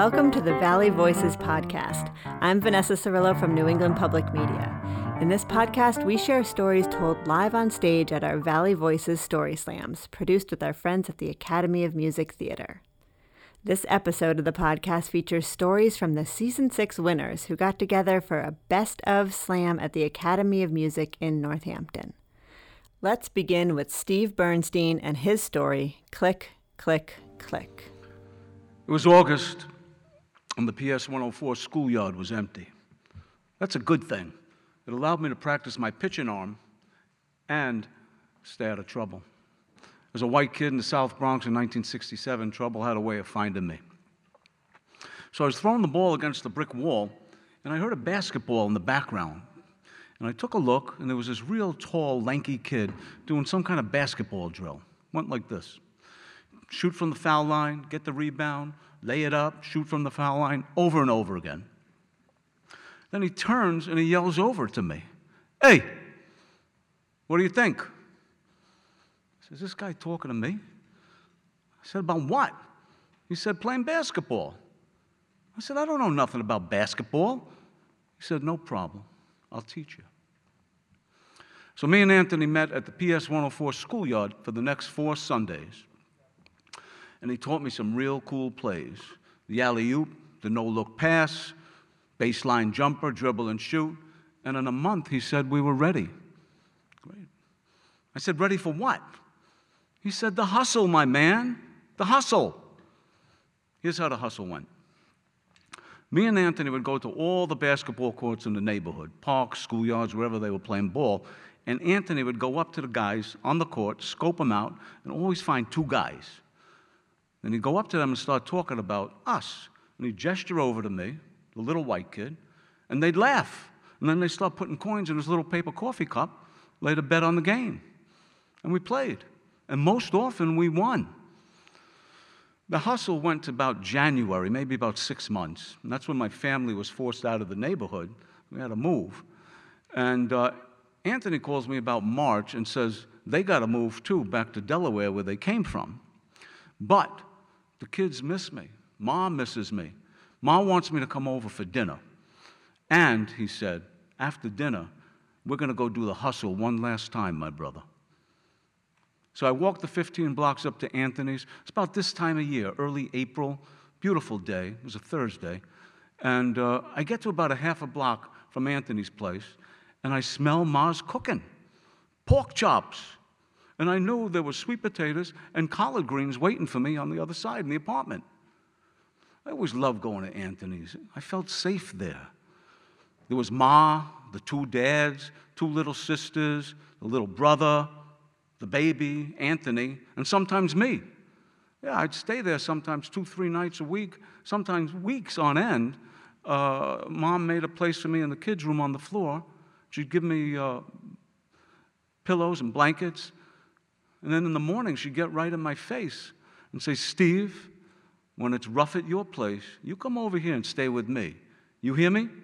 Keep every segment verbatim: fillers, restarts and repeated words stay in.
Welcome to the Valley Voices podcast. I'm Vanessa Cirillo from New England Public Media. In this podcast, we share stories told live on stage at our Valley Voices Story Slams, produced with our friends at the Academy of Music Theater. This episode of the podcast features stories from the season six winners who got together for a best of slam at the Academy of Music in Northampton. Let's begin with Steve Bernstein and his story, Click, Click, Click. It was August, and the P S one oh four schoolyard was empty. That's a good thing. It allowed me to practice my pitching arm and stay out of trouble. As a white kid in the South Bronx in nineteen sixty-seven, trouble had a way of finding me. So I was throwing the ball against the brick wall, and I heard a basketball in the background. And I took a look, and there was this real tall, lanky kid doing some kind of basketball drill. Went like this. Shoot from the foul line, get the rebound, lay it up, shoot from the foul line, over and over again. Then he turns and he yells over to me, "Hey, what do you think?" I said, "Is this guy talking to me?" I said, "About what?" He said, "Playing basketball." I said, "I don't know nothing about basketball." He said, "No problem. I'll teach you." So me and Anthony met at the P S one oh four schoolyard for the next four Sundays. And he taught me some real cool plays. The alley-oop, the no-look pass, baseline jumper, dribble and shoot. And in a month, he said we were ready. Great. I said, "Ready for what?" He said, "The hustle, my man, the hustle." Here's how the hustle went. Me and Anthony would go to all the basketball courts in the neighborhood, parks, schoolyards, wherever they were playing ball. And Anthony would go up to the guys on the court, scope them out, and always find two guys. Then he'd go up to them and start talking about us. And he'd gesture over to me, the little white kid, and they'd laugh. And then they'd start putting coins in his little paper coffee cup, laid a bet on the game. And we played. And most often we won. The hustle went to about January, maybe about six months. And that's when my family was forced out of the neighborhood. We had to move. And uh, Anthony calls me about March and says they got to move, too, back to Delaware where they came from. But the kids miss me. Mom misses me. Mom wants me to come over for dinner. And, he said, after dinner, we're going to go do the hustle one last time, my brother. So I walked the fifteen blocks up to Anthony's. It's about this time of year, early April, beautiful day. It was a Thursday. And uh, I get to about a half a block from Anthony's place, and I smell Ma's cooking. Pork chops. And I knew there were sweet potatoes and collard greens waiting for me on the other side in the apartment. I always loved going to Anthony's. I felt safe there. There was Ma, the two dads, two little sisters, the little brother, the baby, Anthony, and sometimes me. Yeah, I'd stay there sometimes two, three nights a week, sometimes weeks on end. Uh, Mom made a place for me in the kids' room on the floor. She'd give me uh, pillows and blankets. And then in the morning, she'd get right in my face and say, "Steve, when it's rough at your place, you come over here and stay with me. You hear me?"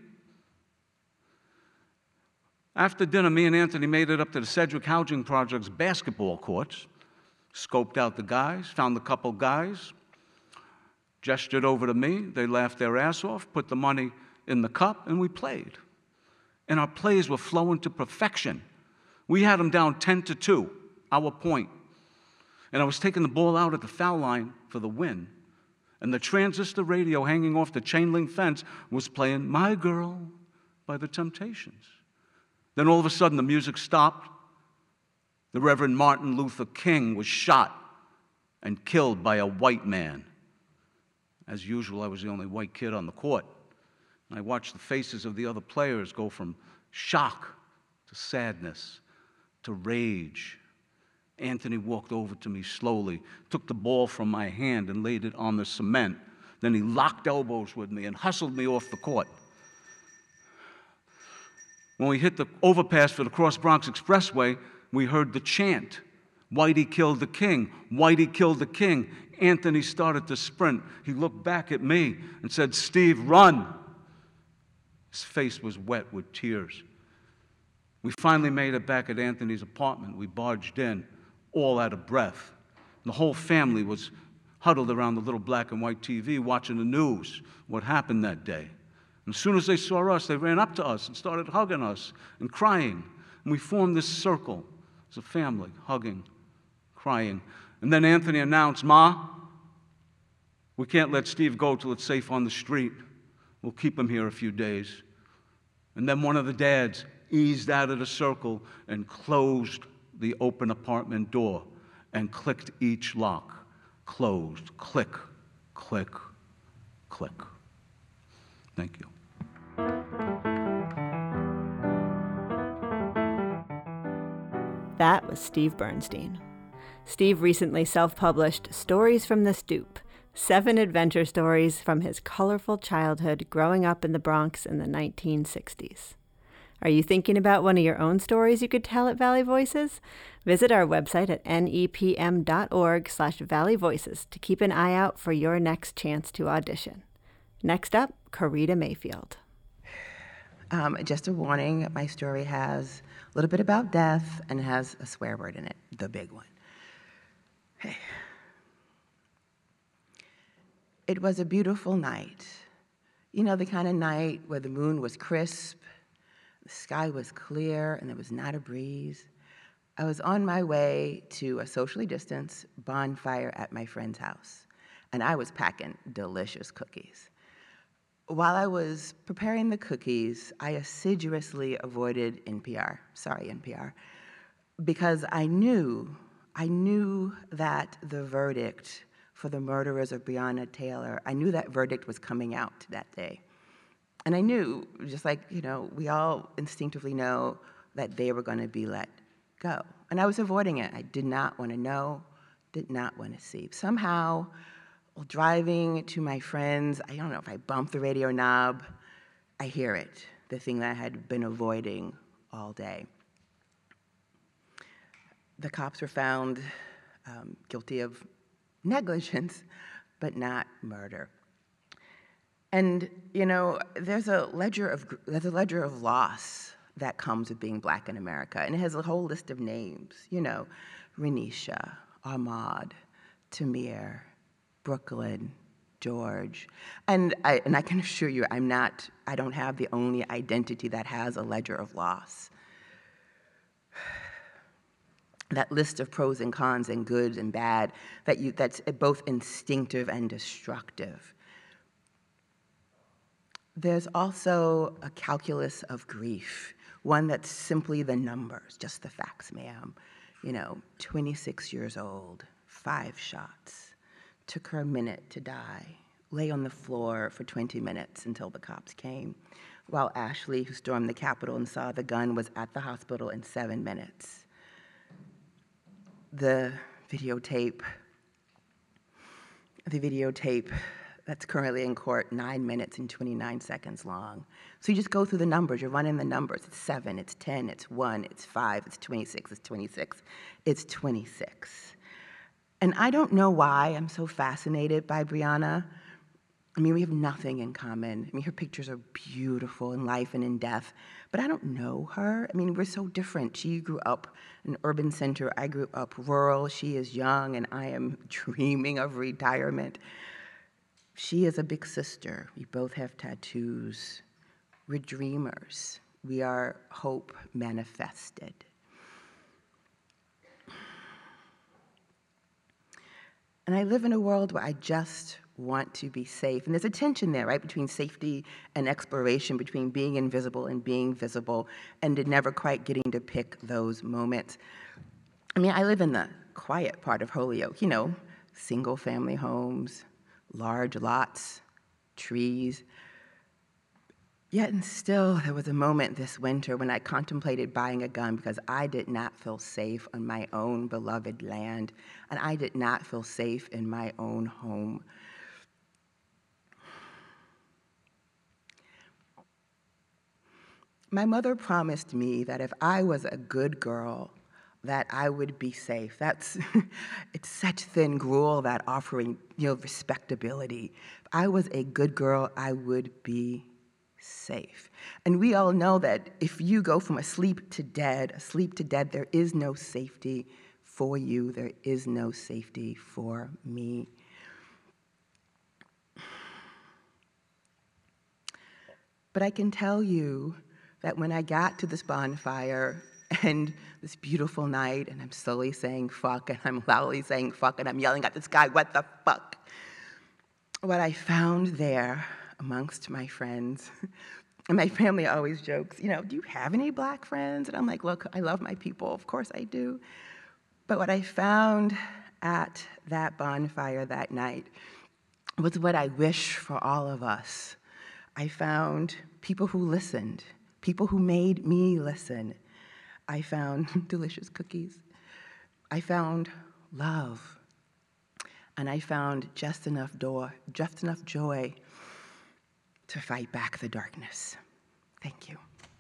After dinner, me and Anthony made it up to the Sedgwick Housing Project's basketball courts, scoped out the guys, found a couple guys, gestured over to me. They laughed their ass off, put the money in the cup, and we played. And our plays were flowing to perfection. We had them down ten to two. Our point. And I was taking the ball out at the foul line for the win. And the transistor radio hanging off the chain link fence was playing "My Girl" by the Temptations. Then all of a sudden the music stopped. The Reverend Martin Luther King was shot and killed by a white man. As usual, I was the only white kid on the court. And I watched the faces of the other players go from shock to sadness to rage. Anthony walked over to me slowly, took the ball from my hand and laid it on the cement. Then he locked elbows with me and hustled me off the court. When we hit the overpass for the Cross Bronx Expressway, we heard the chant, "Whitey killed the king, Whitey killed the king." Anthony started to sprint. He looked back at me and said, "Steve, run." His face was wet with tears. We finally made it back at Anthony's apartment. We barged in, all out of breath. The whole family was huddled around the little black and white T V watching the news, what happened that day. And as soon as they saw us, they ran up to us and started hugging us and crying. And we formed this circle as a family, hugging, crying. And then Anthony announced, "Ma, we can't let Steve go till it's safe on the street. We'll keep him here a few days." And then one of the dads eased out of the circle and closed the open apartment door and clicked each lock. Closed. Click, click, click. Thank you. That was Steve Bernstein. Steve recently self-published Stories from the Stoop, seven adventure stories from his colorful childhood growing up in the Bronx in the nineteen sixties. Are you thinking about one of your own stories you could tell at Valley Voices? Visit our website at nepm.org slash Valley Voices to keep an eye out for your next chance to audition. Next up, Corita Mayfield. Um, just a warning, my story has a little bit about death and has a swear word in it, the big one. Hey. It was a beautiful night. You know, the kind of night where the moon was crisp, the sky was clear, and there was not a breeze. I was on my way to a socially distanced bonfire at my friend's house, and I was packing delicious cookies. While I was preparing the cookies, I assiduously avoided N P R, sorry N P R, because I knew, I knew that the verdict for the murderers of Breonna Taylor, I knew that verdict was coming out that day. And I knew, just like, you know, we all instinctively know that they were going to be let go. And I was avoiding it. I did not want to know, did not want to see. Somehow, while driving to my friends, I don't know if I bumped the radio knob, I hear it, the thing that I had been avoiding all day. The cops were found um, guilty of negligence, but not murder. And, you know, there's a ledger of there's a ledger of loss that comes with being Black in America, and it has a whole list of names, you know, Renisha, Ahmaud, Tamir, Brooklyn, George. And I, and I can assure you, I'm not, I don't have the only identity that has a ledger of loss. That list of pros and cons and good and bad, that you, that's both instinctive and destructive. There's also a calculus of grief, one that's simply the numbers, just the facts, ma'am. You know, twenty-six years old, five shots, took her a minute to die, lay on the floor for twenty minutes until the cops came, while Ashley, who stormed the Capitol and saw the gun, was at the hospital in seven minutes. The videotape, the videotape that's currently in court, nine minutes and twenty-nine seconds long. So you just go through the numbers, you're running the numbers. It's seven, it's ten, it's one, it's five, it's twenty-six, it's twenty-six, it's twenty-six. And I don't know why I'm so fascinated by Breonna. I mean, we have nothing in common. I mean, her pictures are beautiful in life and in death, but I don't know her. I mean, we're so different. She grew up in an urban center. I grew up rural. She is young, and I am dreaming of retirement. She is a big sister. We both have tattoos. We're dreamers. We are hope manifested. And I live in a world where I just want to be safe. And there's a tension there, right, between safety and exploration, between being invisible and being visible, and never quite getting to pick those moments. I mean, I live in the quiet part of Holyoke, you know, single family homes, large lots, trees. Yet and still, there was a moment this winter when I contemplated buying a gun because I did not feel safe on my own beloved land, and I did not feel safe in my own home. My mother promised me that if I was a good girl, that I would be safe. That's, it's such thin gruel, that offering, you know, respectability. If I was a good girl, I would be safe. And we all know that if you go from asleep to dead, asleep to dead, there is no safety for you. There is no safety for me. But I can tell you that when I got to this bonfire and this beautiful night, and I'm slowly saying fuck, and I'm loudly saying fuck, and I'm yelling at this guy, what the fuck? What I found there amongst my friends, and my family always jokes, you know, do you have any black friends? And I'm like, look, I love my people, of course I do. But what I found at that bonfire that night was what I wish for all of us. I found people who listened, people who made me listen. I found delicious cookies. I found love. And I found just enough door, just enough joy to fight back the darkness. Thank you.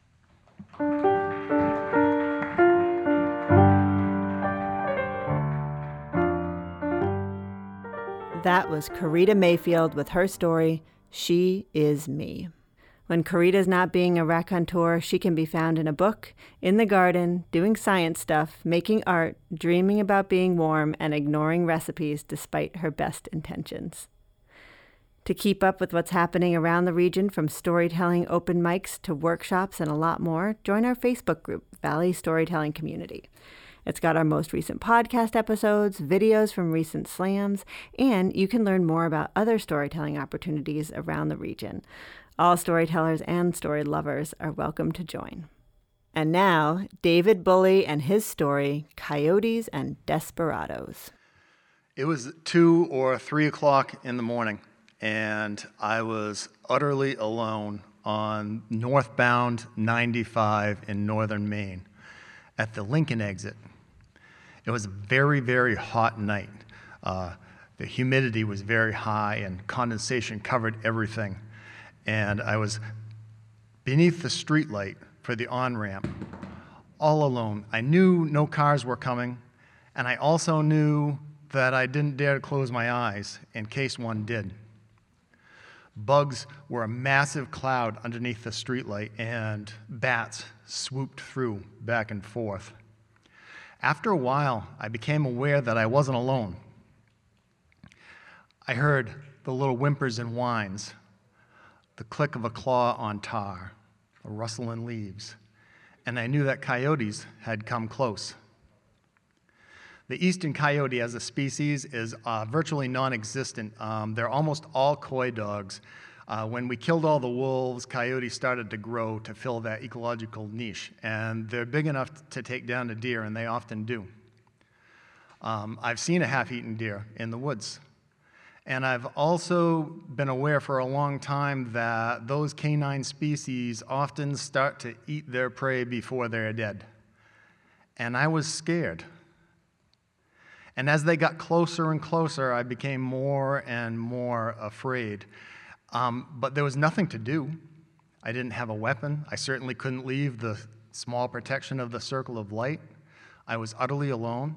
That was Corita Mayfield with her story, She Is Me. When Corita's not being a raconteur, she can be found in a book, in the garden, doing science stuff, making art, dreaming about being warm, and ignoring recipes despite her best intentions. To keep up with what's happening around the region, from storytelling open mics to workshops and a lot more, join our Facebook group, Valley Storytelling Community. It's got our most recent podcast episodes, videos from recent slams, and you can learn more about other storytelling opportunities around the region. All storytellers and story lovers are welcome to join. And now, David Bully and his story, Coyotes and Desperados. It was two or three o'clock in the morning, and I was utterly alone on northbound ninety-five in northern Maine at the Lincoln exit. It was a very, very hot night. Uh, the humidity was very high and condensation covered everything. And I was beneath the streetlight for the on-ramp, all alone. I knew no cars were coming, and I also knew that I didn't dare to close my eyes in case one did. Bugs were a massive cloud underneath the streetlight, and bats swooped through back and forth. After a while, I became aware that I wasn't alone. I heard the little whimpers and whines, the click of a claw on tar, a rustle in leaves, and I knew that coyotes had come close. The eastern coyote as a species is uh, virtually non-existent. Um, they're almost all coy dogs. Uh, when we killed all the wolves, coyotes started to grow to fill that ecological niche, and they're big enough to take down a deer, and they often do. Um, I've seen a half-eaten deer in the woods, and I've also been aware for a long time that those canine species often start to eat their prey before they're dead, and I was scared. And as they got closer and closer, I became more and more afraid. Um, but there was nothing to do. I didn't have a weapon. I certainly couldn't leave the small protection of the circle of light. I was utterly alone.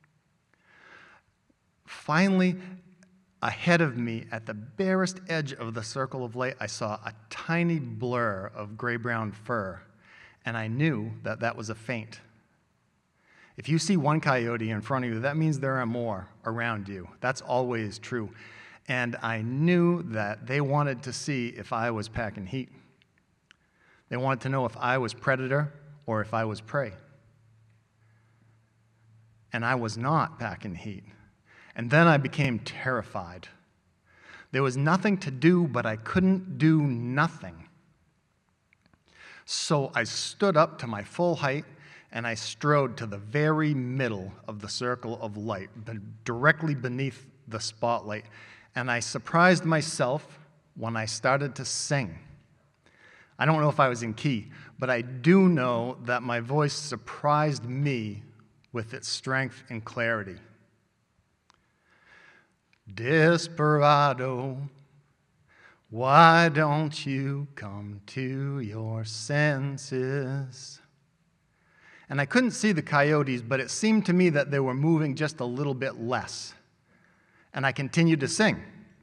Finally, ahead of me, at the barest edge of the circle of light, I saw a tiny blur of gray-brown fur, and I knew that that was a feint. If you see one coyote in front of you, that means there are more around you. That's always true. And I knew that they wanted to see if I was packing heat. They wanted to know if I was predator or if I was prey. And I was not packing heat. And then I became terrified. There was nothing to do, but I couldn't do nothing. So I stood up to my full height, and I strode to the very middle of the circle of light, directly beneath the spotlight. And I surprised myself when I started to sing. I don't know if I was in key, but I do know that my voice surprised me with its strength and clarity. Desperado, why don't you come to your senses? And I couldn't see the coyotes, but it seemed to me that they were moving just a little bit less. And I continued to sing.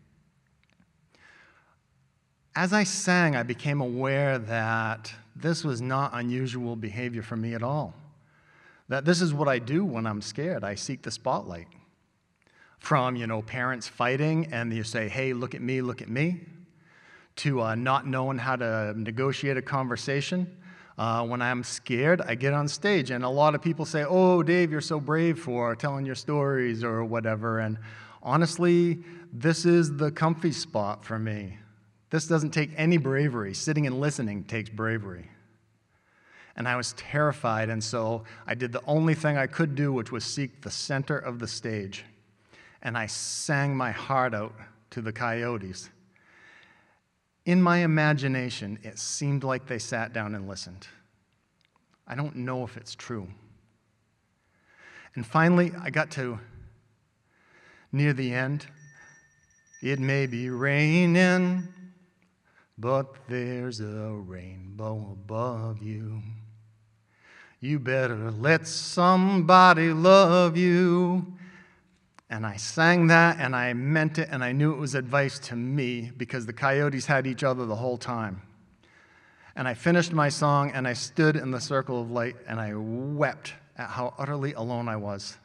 As I sang, I became aware that this was not unusual behavior for me at all. That this is what I do when I'm scared. I seek the spotlight. From, you know, parents fighting and you say, hey, look at me, look at me, to uh, not knowing how to negotiate a conversation. Uh, when I'm scared, I get on stage, and a lot of people say, "Oh, Dave, you're so brave for telling your stories," or whatever. And honestly, this is the comfy spot for me. This doesn't take any bravery. Sitting and listening takes bravery. And I was terrified, and so I did the only thing I could do, which was seek the center of the stage. And I sang my heart out to the coyotes. In my imagination, it seemed like they sat down and listened. I don't know if it's true. And finally, I got to near the end. It may be raining, but there's a rainbow above you. You better let somebody love you. And I sang that, and I meant it, and I knew it was advice to me because the coyotes had each other the whole time. And I finished my song, and I stood in the circle of light, and I wept at how utterly alone I was.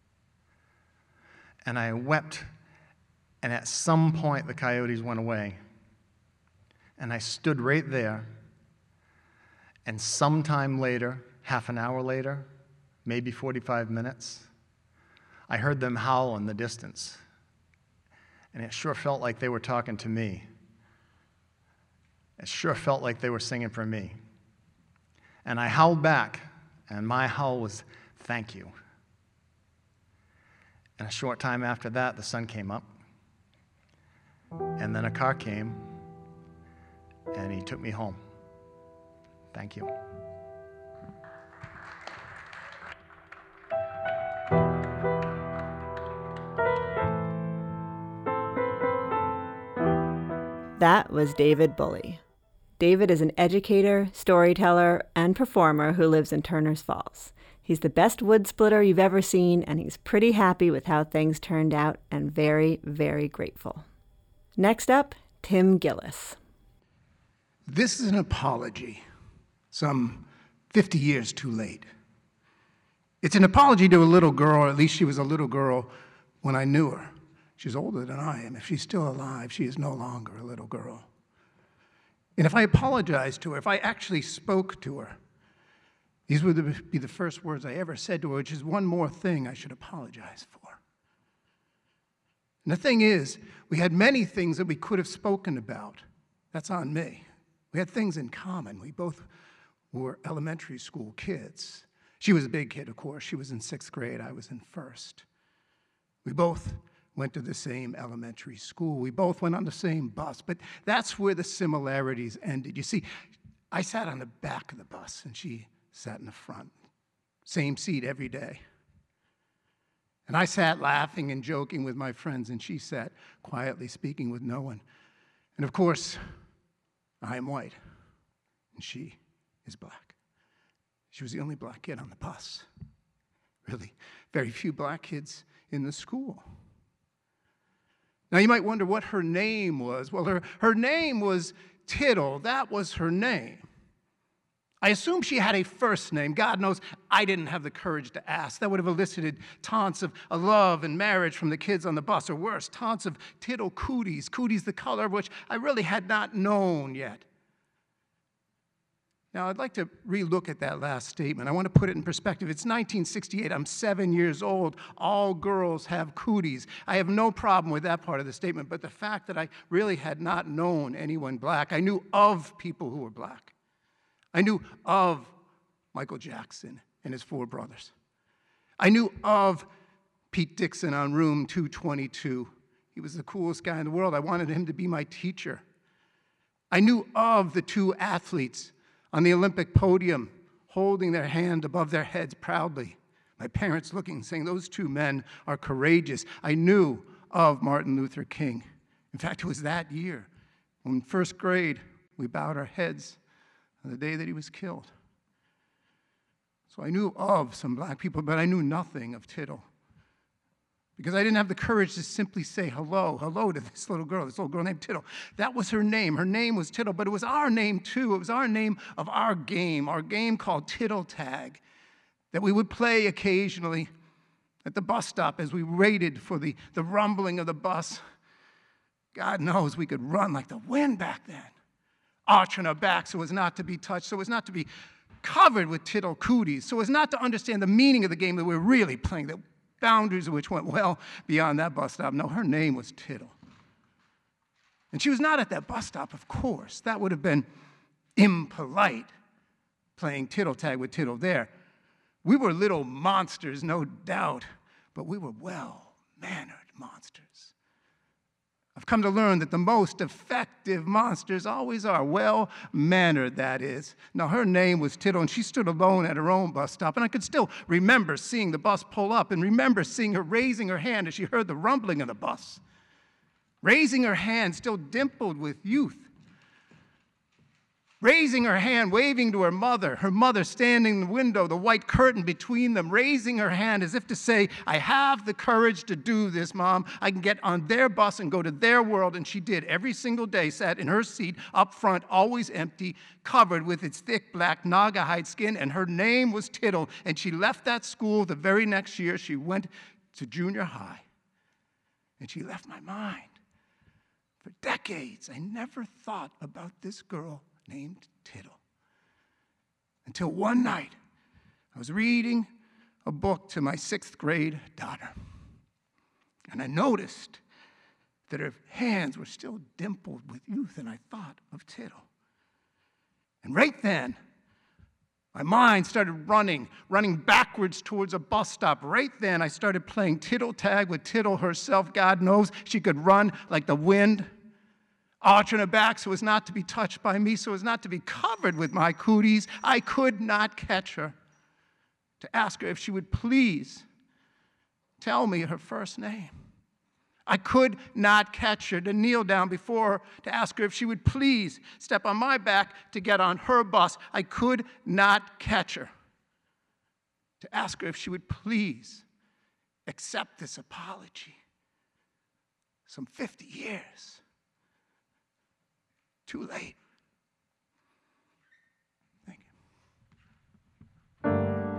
And I wept, and at some point the coyotes went away. And I stood right there, and sometime later, half an hour later, maybe forty-five minutes, I heard them howl in the distance. And it sure felt like they were talking to me. It sure felt like they were singing for me. And I howled back, and my howl was, "Thank you." And a short time after that, the sun came up, and then a car came, and he took me home. Thank you. That was David Bully. David is an educator, storyteller, and performer who lives in Turners Falls. He's the best wood splitter you've ever seen, and he's pretty happy with how things turned out and very, very grateful. Next up, Tim Gillis. This is an apology, some fifty years too late. It's an apology to a little girl, or at least she was a little girl when I knew her. She's older than I am. If she's still alive, she is no longer a little girl. And if I apologized to her, if I actually spoke to her, these would be the first words I ever said to her, which is one more thing I should apologize for. And the thing is, we had many things that we could have spoken about. That's on me. We had things in common. We both were elementary school kids. She was a big kid, of course. She was in sixth grade. I was in first. We both went to the same elementary school. We both went on the same bus, but that's where the similarities ended. You see, I sat on the back of the bus, and she sat in the front. Same seat every day. And I sat laughing and joking with my friends, and she sat quietly speaking with no one. And of course, I am white, and she is black. She was the only black kid on the bus. Really, very few black kids in the school. Now, you might wonder what her name was. Well, her, her name was Tittle. That was her name. I assume she had a first name. God knows I didn't have the courage to ask. That would have elicited taunts of, of love and marriage from the kids on the bus, or worse, taunts of Tittle cooties, cooties the color of which I really had not known yet. Now, I'd like to relook at that last statement. I want to put it in perspective. It's nineteen sixty-eight. I'm seven years old. All girls have cooties. I have no problem with that part of the statement, but the fact that I really had not known anyone black, I knew of people who were black. I knew of Michael Jackson and his four brothers. I knew of Pete Dixon on room two twenty-two. He was the coolest guy in the world. I wanted him to be my teacher. I knew of the two athletes on the Olympic podium, holding their hand above their heads proudly. My parents looking, saying, those two men are courageous. I knew of Martin Luther King. In fact, it was that year, when in first grade, we bowed our heads on the day that he was killed. So I knew of some black people, but I knew nothing of Tittle, because I didn't have the courage to simply say hello, hello to this little girl, this little girl named Tittle. That was her name. Her name was Tittle, but it was our name too. It was our name of our game, our game called Tittle Tag, that we would play occasionally at the bus stop as we waited for the, the rumbling of the bus God knows we could run like the wind back then, arching our back so as not to be touched, so as not to be covered with tittle cooties, so as not to understand the meaning of the game that we were really playing, the boundaries of which went well beyond that bus stop. No, her name was Tittle. And she was not at that bus stop, of course. That would have been impolite, playing tittle tag with Tittle there. We were little monsters, no doubt, but we were well-mannered monsters. I've come to learn that the most effective monsters always are well-mannered, that is. Now, her name was Tittle, and she stood alone at her own bus stop, and I could still remember seeing the bus pull up and remember seeing her raising her hand as she heard the rumbling of the bus. Raising her hand, still dimpled with youth. Raising her hand, waving to her mother, her mother standing in the window, the white curtain between them, raising her hand as if to say, I have the courage to do this, Mom. I can get on their bus and go to their world. And she did. Every single day, sat in her seat up front, always empty, covered with its thick black naga hide skin, and her name was Tittle. And she left that school the very next year. She went to junior high, and she left my mind. For decades, I never thought about this girl named Tittle. Until one night, I was reading a book to my sixth grade daughter, and I noticed that her hands were still dimpled with youth, and I thought of Tittle. And right then, my mind started running, running backwards towards a bus stop. Right then, I started playing tittle tag with Tittle herself. God knows she could run like the wind, arching her back so as not to be touched by me, so as not to be covered with my cooties. I could not catch her. To ask her if she would please tell me her first name. I could not catch her. To kneel down before her, to ask her if she would please step on my back to get on her bus. I could not catch her. To ask her if she would please accept this apology. Some fifty years. Too late. Thank you.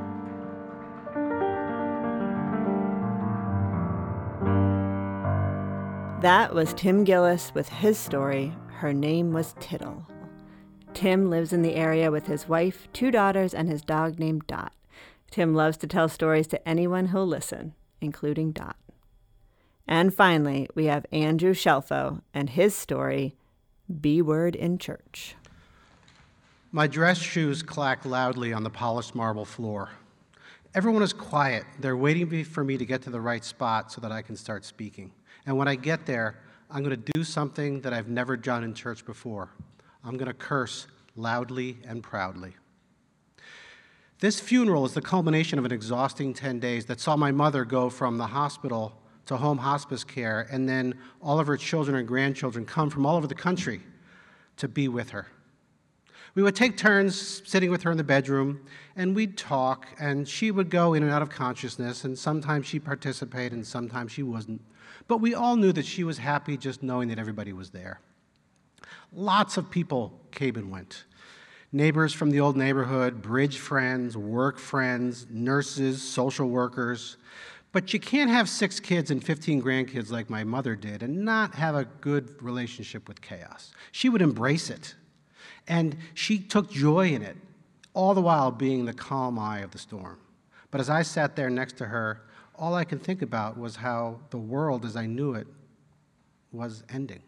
That was Tim Gillis with his story, Her Name Was Tittle. Tim lives in the area with his wife, two daughters, and his dog named Dot. Tim loves to tell stories to anyone who'll listen, including Dot. And finally, we have Andrew Shelfo and his story, B-Word in Church. My dress shoes clack loudly on the polished marble floor. Everyone is quiet. They're waiting for me to get to the right spot so that I can start speaking. And when I get there, I'm going to do something that I've never done in church before. I'm going to curse loudly and proudly. This funeral is the culmination of an exhausting ten days that saw my mother go from the hospital to home hospice care, and then all of her children and grandchildren come from all over the country to be with her. We would take turns sitting with her in the bedroom, and we'd talk, and she would go in and out of consciousness, and sometimes she'd participate, and sometimes she wasn't. But we all knew that she was happy just knowing that everybody was there. Lots of people came and went. Neighbors from the old neighborhood, bridge friends, work friends, nurses, social workers. But you can't have six kids and fifteen grandkids like my mother did and not have a good relationship with chaos. She would embrace it, and she took joy in it, all the while being the calm eye of the storm. But as I sat there next to her, all I could think about was how the world as I knew it was ending.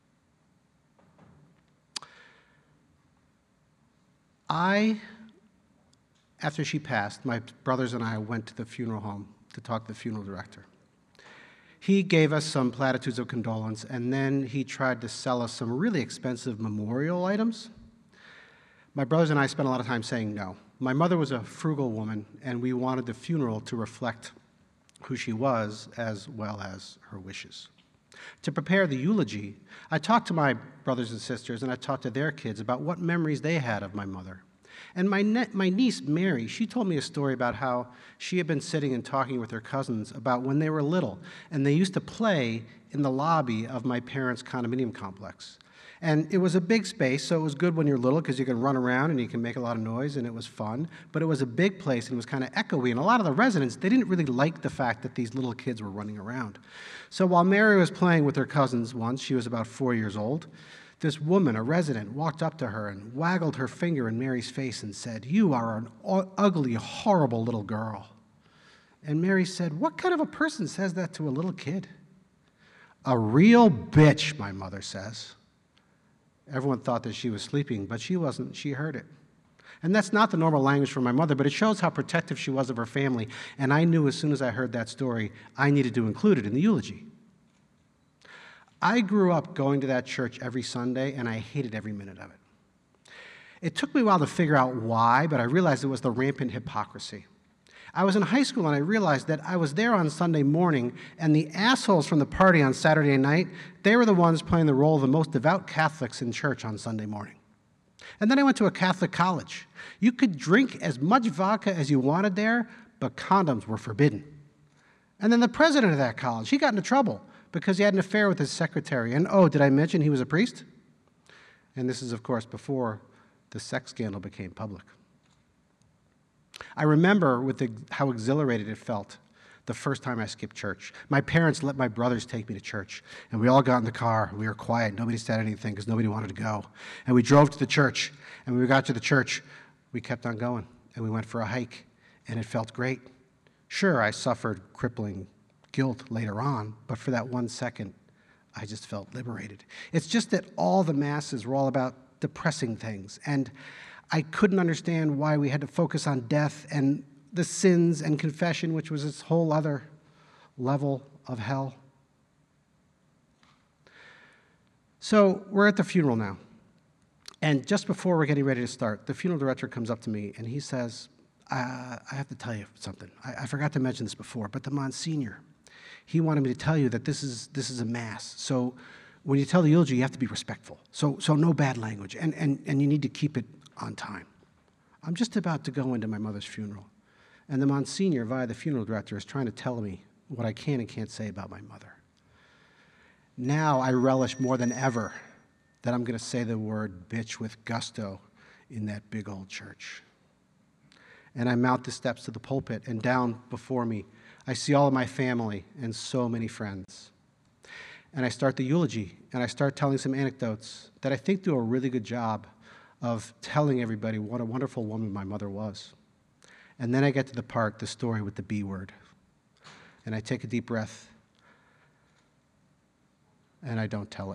I, after she passed, my brothers and I went to the funeral home to talk to the funeral director. He gave us some platitudes of condolence, and then he tried to sell us some really expensive memorial items. My brothers and I spent a lot of time saying no. My mother was a frugal woman, and we wanted the funeral to reflect who she was as well as her wishes. To prepare the eulogy, I talked to my brothers and sisters, and I talked to their kids about what memories they had of my mother. And my, ne- my niece, Mary, she told me a story about how she had been sitting and talking with her cousins about when they were little, and they used to play in the lobby of my parents' condominium complex. And it was a big space, so it was good when you're little because you can run around and you can make a lot of noise, and it was fun. But it was a big place, and it was kind of echoey. And a lot of the residents, they didn't really like the fact that these little kids were running around. So while Mary was playing with her cousins once, she was about four years old, this woman, a resident, walked up to her and waggled her finger in Mary's face and said, "You are an ugly, horrible little girl." And Mary said, "What kind of a person says that to a little kid?" "A real bitch," my mother says. Everyone thought that she was sleeping, but she wasn't. She heard it. And that's not the normal language for my mother, but it shows how protective she was of her family. And I knew as soon as I heard that story, I needed to include it in the eulogy. I grew up going to that church every Sunday, and I hated every minute of it. It took me a while to figure out why, but I realized it was the rampant hypocrisy. I was in high school, and I realized that I was there on Sunday morning, and the assholes from the party on Saturday night, they were the ones playing the role of the most devout Catholics in church on Sunday morning. And then I went to a Catholic college. You could drink as much vodka as you wanted there, but condoms were forbidden. And then the president of that college, he got into trouble because he had an affair with his secretary. And oh, did I mention he was a priest? And this is, of course, before the sex scandal became public. I remember with the, how exhilarated it felt the first time I skipped church. My parents let my brothers take me to church, and we all got in the car. We were quiet. Nobody said anything because nobody wanted to go. And we drove to the church, and when we got to the church, we kept on going, and we went for a hike, and it felt great. Sure, I suffered crippling guilt later on, but for that one second, I just felt liberated. It's just that all the masses were all about depressing things, and I couldn't understand why we had to focus on death and the sins and confession, which was this whole other level of hell. So we're at the funeral now. And just before we're getting ready to start, the funeral director comes up to me and he says, uh, I have to tell you something. I, I forgot to mention this before, but the Monsignor, he wanted me to tell you that this is this is a mass. So when you tell the eulogy, you have to be respectful. So so no bad language, and, and, and you need to keep it on time. I'm just about to go into my mother's funeral, and the Monsignor, via the funeral director, is trying to tell me what I can and can't say about my mother. Now I relish more than ever that I'm going to say the word bitch with gusto in that big old church. And I mount the steps to the pulpit, and down before me, I see all of my family and so many friends. And I start the eulogy, and I start telling some anecdotes that I think do a really good job of telling everybody what a wonderful woman my mother was. And then I get to the part, the story with the B word. And I take a deep breath, and I don't tell it.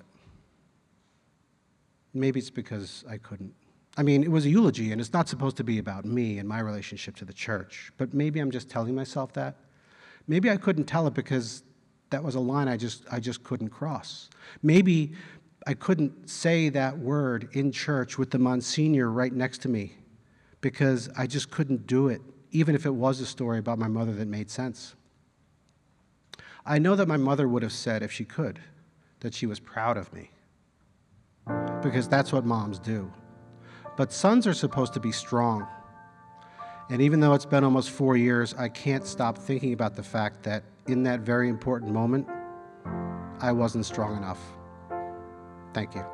Maybe it's because I couldn't. I mean, it was a eulogy, and it's not supposed to be about me and my relationship to the church. But maybe I'm just telling myself that. Maybe I couldn't tell it because that was a line I just I just couldn't cross. Maybe I couldn't say that word in church with the Monsignor right next to me because I just couldn't do it, even if it was a story about my mother that made sense. I know that my mother would have said, if she could, that she was proud of me, because that's what moms do. But sons are supposed to be strong. And even though it's been almost four years, I can't stop thinking about the fact that in that very important moment, I wasn't strong enough. Thank you.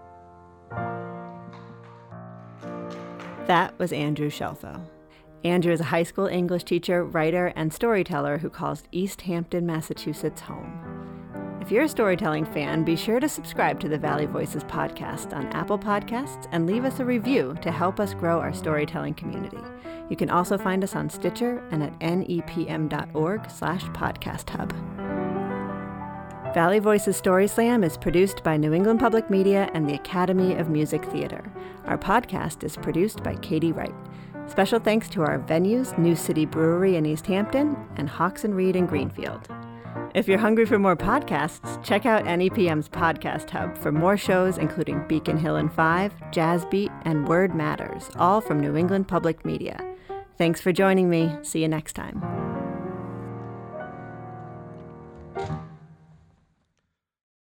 That was Andrew Shelfo. Andrew is a high school English teacher, writer, and storyteller who calls East Hampton, Massachusetts home. If you're a storytelling fan, be sure to subscribe to the Valley Voices podcast on Apple Podcasts and leave us a review to help us grow our storytelling community. You can also find us on Stitcher and at nepm.org slash podcast hub. Valley Voices Story Slam is produced by New England Public Media and the Academy of Music Theater. Our podcast is produced by Katie Wright. Special thanks to our venues, New City Brewery in East Hampton and Hawks and Reed in Greenfield. If you're hungry for more podcasts, check out N E P M's Podcast Hub for more shows including Beacon Hill and Five, Jazz Beat, and Word Matters, all from New England Public Media. Thanks for joining me. See you next time.